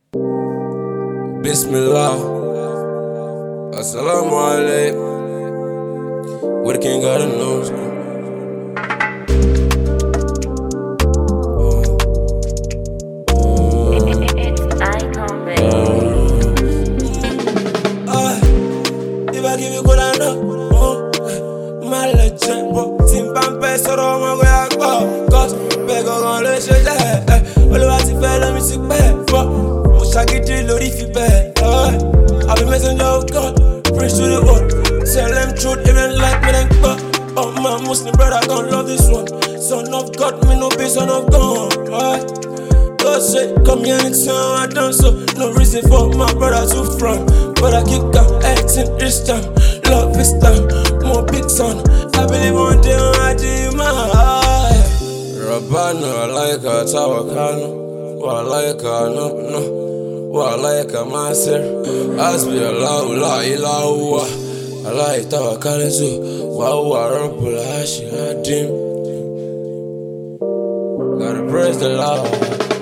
Bismillah, Assalamu alaikum. What the king gotta know? It's icon, baby. If I give you good enough, my legend, bro. Timpampe sọ̀rọ̀ ọmọ gbé àgbọ̀, cause bẹ́ẹ̀ gangan ló ṣe jẹ́. Olúwa ti fẹ́ lẹ́mi sí pẹ́, fọ́. Mo ṣàgídí lórí fi bẹ́ẹ̀. I be messenger of God, preach to the world. Tell them truth, even like me then fuck. Oh my Muslim brother, gon' love this one. Son of God, me no be son of God. God say, come here and tell I done so. No reason for my brother to front. But I kick out acting this time. Love this time, more big son. I believe one day I do my eye. Rabbana, I like a tawakano. I like a no. I like a master. Asbi Allah, la ilaha. I like tawakalezu. Wow, Rabbul Hashidim. Gotta praise the Lord.